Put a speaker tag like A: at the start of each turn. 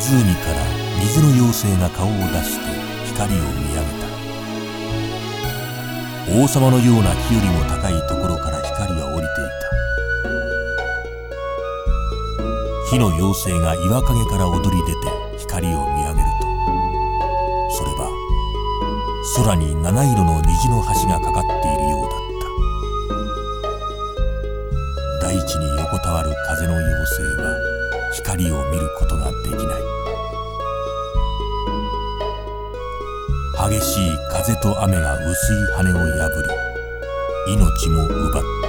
A: 湖から水の妖精が顔を出して光を見上げた。王様のような木よりも高いところから光は降りていた。火の妖精が岩陰から躍り出て光を見上げると、それは空に七色の虹の橋がかかっているようだった。大地に横たわる風の妖精は光を見ることができない。激しい風と雨が薄い羽を破り、命も奪った。